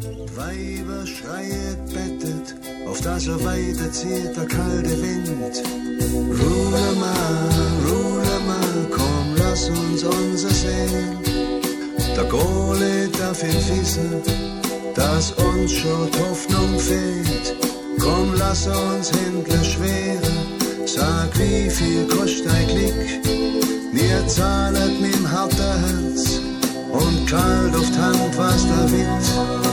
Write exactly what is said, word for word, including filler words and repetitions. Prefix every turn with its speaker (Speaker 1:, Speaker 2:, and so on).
Speaker 1: Weiber schreiet, bettet, auf das er weiter zieht der kalte Wind. Ruhe mal, ruhe mal, komm, lass uns unser sehen. Der Gole darf ihn wissen, dass uns schon die Hoffnung fehlt. Komm, lass uns Händler schwere, sag, wie viel kostet ein Klick? Wir zahlen mit dem harten Herz und kalt auf die Hand, was da wird.